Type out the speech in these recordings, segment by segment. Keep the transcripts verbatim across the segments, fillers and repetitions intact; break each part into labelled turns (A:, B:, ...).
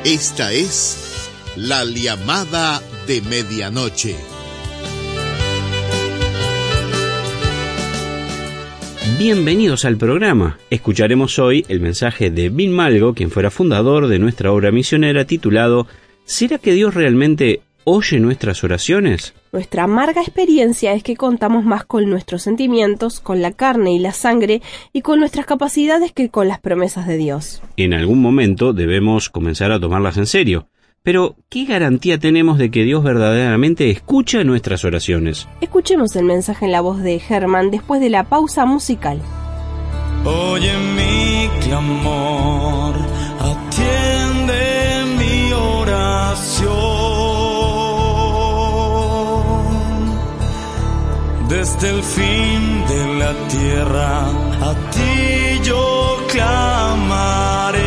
A: Esta es la llamada de medianoche.
B: Bienvenidos al programa. Escucharemos hoy el mensaje de Bill Malgo, quien fuera fundador de nuestra obra misionera titulado ¿Será que Dios realmente oye nuestras oraciones?
C: Nuestra amarga experiencia es que contamos más con nuestros sentimientos, con la carne y la sangre y con nuestras capacidades que con las promesas de Dios.
B: En algún momento debemos comenzar a tomarlas en serio. Pero, ¿qué garantía tenemos de que Dios verdaderamente escucha nuestras oraciones?
C: Escuchemos el mensaje en la voz de Germán después de la pausa musical.
D: Oye mi clamor, atiende mi oración. Desde el fin de la tierra a ti yo clamaré.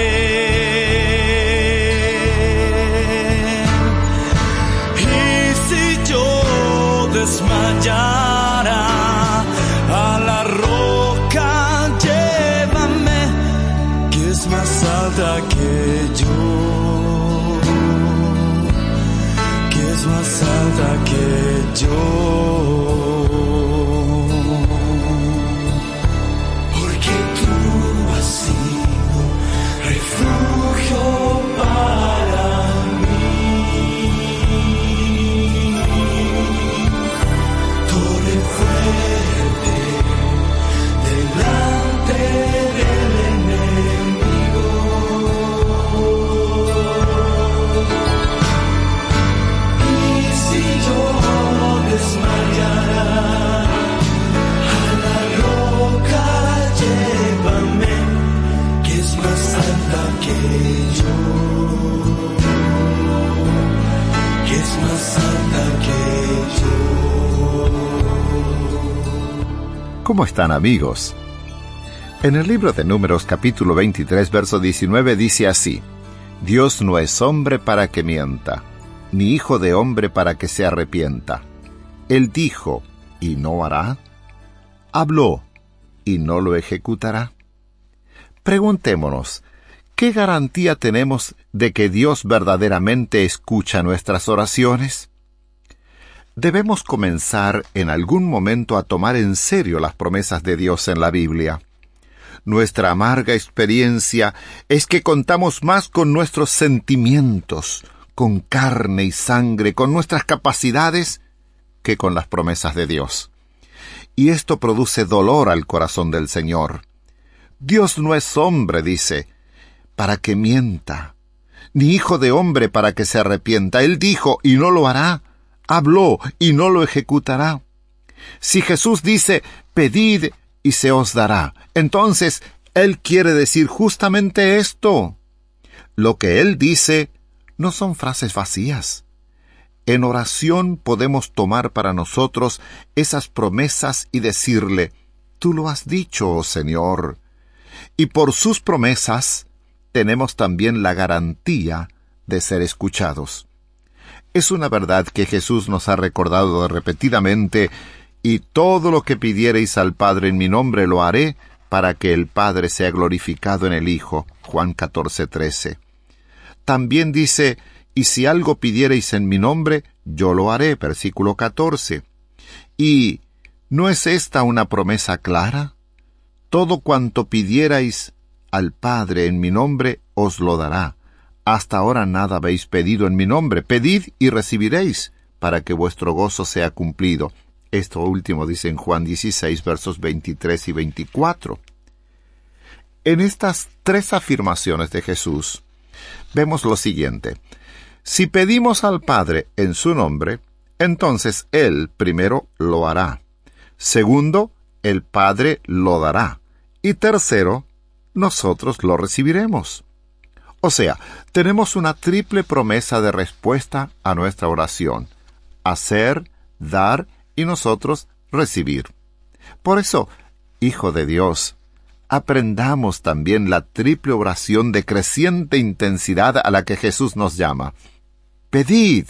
D: Y si yo desmayara, a la roca llévame, que es más alta que yo, que es más alta que yo.
E: ¿Cómo están, amigos? En el libro de Números capítulo veintitrés, verso diecinueve dice así: Dios no es hombre para que mienta, ni hijo de hombre para que se arrepienta. Él dijo, ¿y no hará? Habló, ¿y no lo ejecutará? Preguntémonos, ¿qué garantía tenemos de que Dios verdaderamente escucha nuestras oraciones? Debemos comenzar en algún momento a tomar en serio las promesas de Dios en la Biblia. Nuestra amarga experiencia es que contamos más con nuestros sentimientos, con carne y sangre, con nuestras capacidades, que con las promesas de Dios. Y esto produce dolor al corazón del Señor. Dios no es hombre, dice, para que mienta, ni hijo de hombre para que se arrepienta. Él dijo, y no lo hará. Habló, y no lo ejecutará. Si Jesús dice, pedid y se os dará, entonces Él quiere decir justamente esto. Lo que Él dice no son frases vacías. En oración podemos tomar para nosotros esas promesas y decirle, tú lo has dicho, oh Señor. Y por sus promesas tenemos también la garantía de ser escuchados. Es una verdad que Jesús nos ha recordado repetidamente, y todo lo que pidiereis al Padre en mi nombre lo haré, para que el Padre sea glorificado en el Hijo. Juan catorce, trece. También dice, y si algo pidiereis en mi nombre, yo lo haré. Versículo catorce. ¿Y no es esta una promesa clara? Todo cuanto pidierais al Padre en mi nombre, os lo dará. Hasta ahora nada habéis pedido en mi nombre. Pedid y recibiréis, para que vuestro gozo sea cumplido. Esto último dice en Juan dieciséis, versos veintitrés y veinticuatro. En estas tres afirmaciones de Jesús, vemos lo siguiente. Si pedimos al Padre en su nombre, entonces Él primero lo hará. Segundo, el Padre lo dará. Y tercero, nosotros lo recibiremos. O sea, tenemos una triple promesa de respuesta a nuestra oración: hacer, dar y nosotros recibir. Por eso, Hijo de Dios, aprendamos también la triple oración de creciente intensidad a la que Jesús nos llama. Pedid.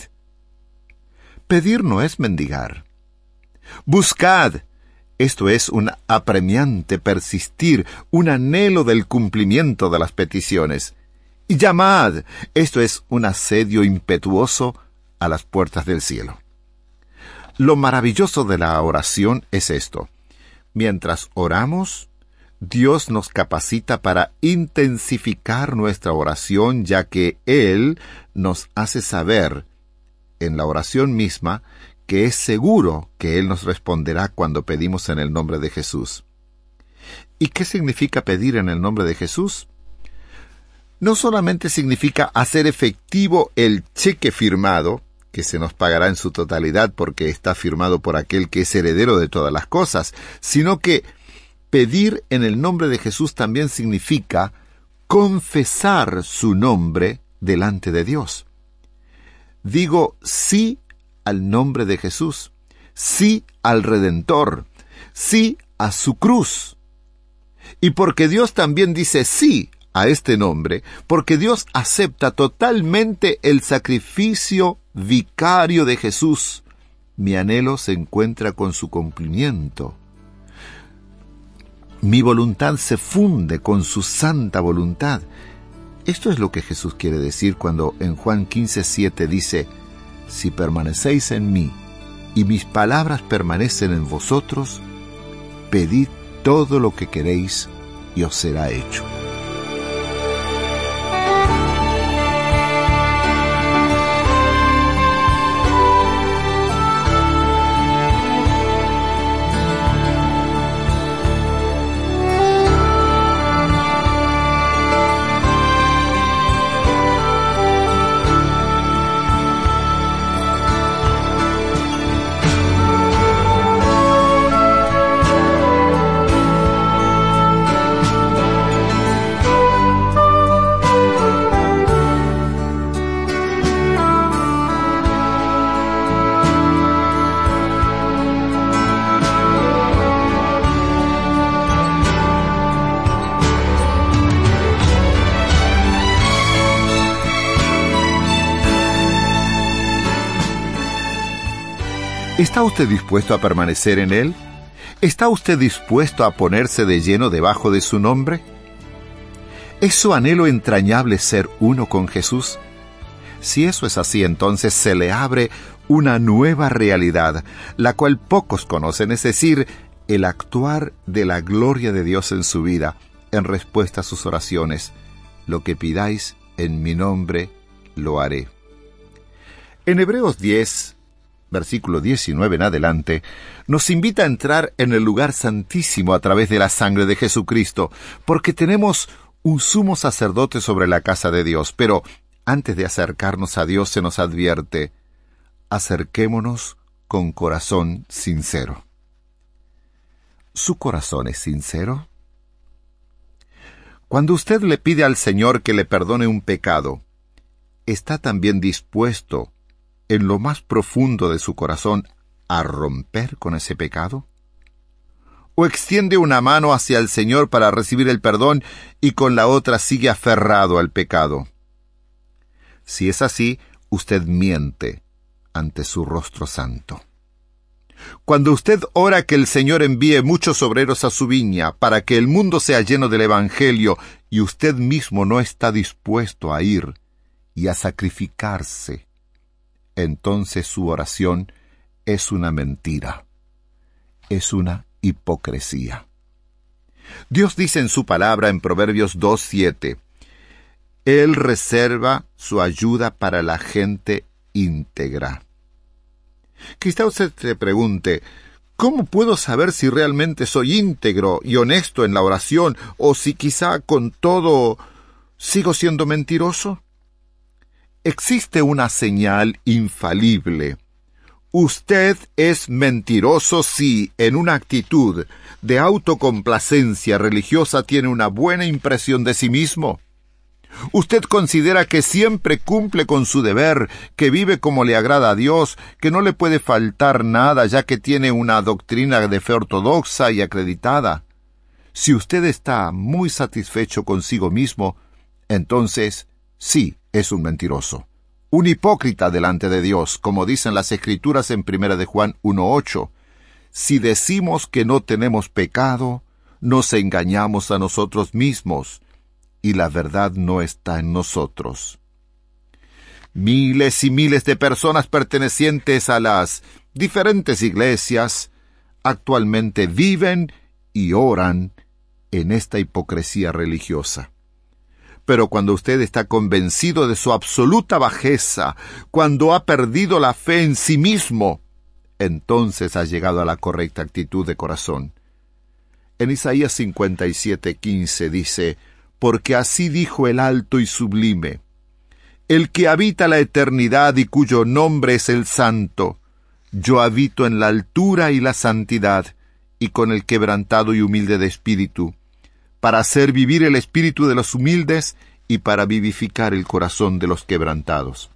E: Pedir no es mendigar. Buscad. Esto es un apremiante persistir, un anhelo del cumplimiento de las peticiones. Llamad. Esto es un asedio impetuoso a las puertas del cielo. Lo maravilloso de la oración es esto. Mientras oramos, Dios nos capacita para intensificar nuestra oración, ya que Él nos hace saber en la oración misma que es seguro que Él nos responderá cuando pedimos en el nombre de Jesús. ¿Y qué significa pedir en el nombre de Jesús? No solamente significa hacer efectivo el cheque firmado, que se nos pagará en su totalidad porque está firmado por aquel que es heredero de todas las cosas, sino que pedir en el nombre de Jesús también significa confesar su nombre delante de Dios. Digo sí al nombre de Jesús, sí al Redentor, sí a su cruz. Y porque Dios también dice sí a este nombre, porque Dios acepta totalmente el sacrificio vicario de Jesús, mi anhelo se encuentra con su cumplimiento. Mi voluntad se funde con su santa voluntad. Esto es lo que Jesús quiere decir cuando en Juan quince siete dice: si permanecéis en mí y mis palabras permanecen en vosotros, pedid todo lo que queréis y os será hecho. ¿Está usted dispuesto a permanecer en Él? ¿Está usted dispuesto a ponerse de lleno debajo de su nombre? ¿Es su anhelo entrañable ser uno con Jesús? Si eso es así, entonces se le abre una nueva realidad, la cual pocos conocen, es decir, el actuar de la gloria de Dios en su vida, en respuesta a sus oraciones. Lo que pidáis en mi nombre, lo haré. En Hebreos diez, versículo diecinueve en adelante, nos invita a entrar en el lugar santísimo a través de la sangre de Jesucristo, porque tenemos un sumo sacerdote sobre la casa de Dios. Pero antes de acercarnos a Dios se nos advierte: acerquémonos con corazón sincero. ¿Su corazón es sincero? Cuando usted le pide al Señor que le perdone un pecado, ¿está también dispuesto en lo más profundo de su corazón a romper con ese pecado? ¿O extiende una mano hacia el Señor para recibir el perdón y con la otra sigue aferrado al pecado? Si es así, usted miente ante su rostro santo. Cuando usted ora que el Señor envíe muchos obreros a su viña para que el mundo sea lleno del Evangelio y usted mismo no está dispuesto a ir y a sacrificarse, entonces su oración es una mentira, es una hipocresía. Dios dice en su palabra en Proverbios dos siete, Él reserva su ayuda para la gente íntegra. Quizá usted se pregunte, ¿cómo puedo saber si realmente soy íntegro y honesto en la oración o si quizá con todo sigo siendo mentiroso? Existe una señal infalible. Usted es mentiroso si, en una actitud de autocomplacencia religiosa, tiene una buena impresión de sí mismo. Usted considera que siempre cumple con su deber, que vive como le agrada a Dios, que no le puede faltar nada ya que tiene una doctrina de fe ortodoxa y acreditada. Si usted está muy satisfecho consigo mismo, entonces sí es un mentiroso, un hipócrita delante de Dios, como dicen las Escrituras en primera de Juan uno ocho. Si decimos que no tenemos pecado, nos engañamos a nosotros mismos, y la verdad no está en nosotros. Miles y miles de personas pertenecientes a las diferentes iglesias actualmente viven y oran en esta hipocresía religiosa. Pero cuando usted está convencido de su absoluta bajeza, cuando ha perdido la fe en sí mismo, entonces ha llegado a la correcta actitud de corazón. En Isaías cincuenta y siete, quince dice: «Porque así dijo el alto y sublime, el que habita la eternidad y cuyo nombre es el Santo. Yo habito en la altura y la santidad, y con el quebrantado y humilde de espíritu, para hacer vivir el espíritu de los humildes y para vivificar el corazón de los quebrantados».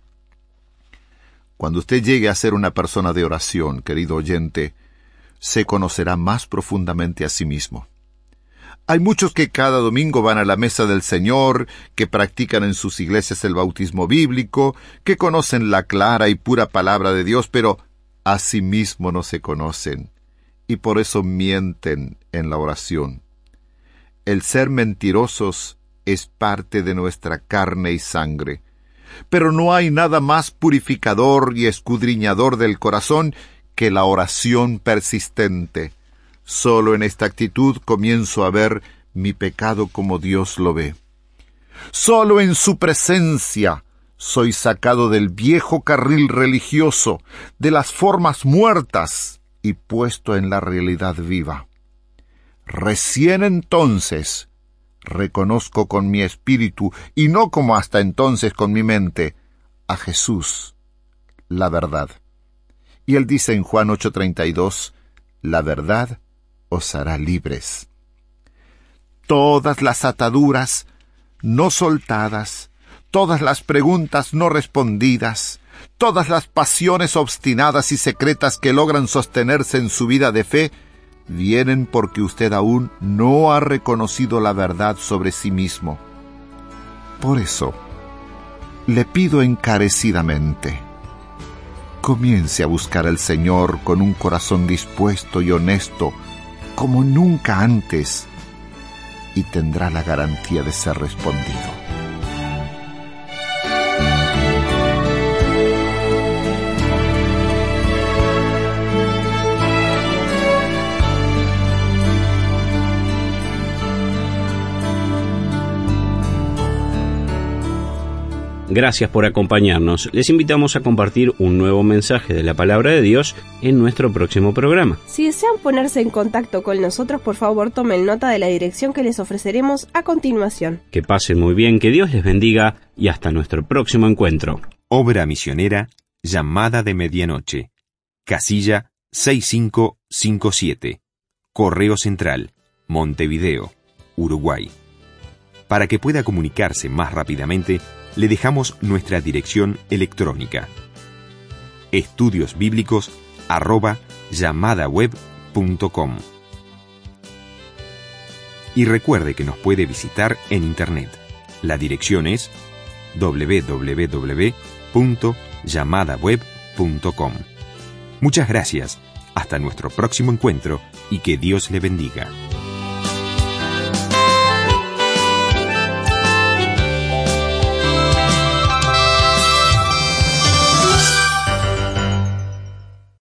E: Cuando usted llegue a ser una persona de oración, querido oyente, se conocerá más profundamente a sí mismo. Hay muchos que cada domingo van a la mesa del Señor, que practican en sus iglesias el bautismo bíblico, que conocen la clara y pura palabra de Dios, pero a sí mismo no se conocen, y por eso mienten en la oración. El ser mentirosos es parte de nuestra carne y sangre, pero no hay nada más purificador y escudriñador del corazón que la oración persistente. Solo en esta actitud comienzo a ver mi pecado como Dios lo ve. Solo en su presencia soy sacado del viejo carril religioso, de las formas muertas, y puesto en la realidad viva. Recién entonces reconozco con mi espíritu, y no como hasta entonces con mi mente, a Jesús, la verdad. Y él dice en Juan ocho treinta y dos, «La verdad os hará libres». Todas las ataduras no soltadas, todas las preguntas no respondidas, todas las pasiones obstinadas y secretas que logran sostenerse en su vida de fe, vienen porque usted aún no ha reconocido la verdad sobre sí mismo. Por eso, le pido encarecidamente, comience a buscar al Señor con un corazón dispuesto y honesto, como nunca antes, y tendrá la garantía de ser respondido.
B: Gracias por acompañarnos. Les invitamos a compartir un nuevo mensaje de la Palabra de Dios en nuestro próximo programa.
C: Si desean ponerse en contacto con nosotros, por favor tomen nota de la dirección que les ofreceremos a continuación.
B: Que pasen muy bien, que Dios les bendiga y hasta nuestro próximo encuentro.
F: Obra misionera Llamada de Medianoche. Casilla seis cinco cinco siete. Correo Central, Montevideo, Uruguay. Para que pueda comunicarse más rápidamente, le dejamos nuestra dirección electrónica: estudiosbíblicos arroba llamadaweb punto com. Y recuerde que nos puede visitar en internet. La dirección es doble u doble u doble u punto llamadaweb punto com. Muchas gracias, hasta nuestro próximo encuentro y que Dios le bendiga.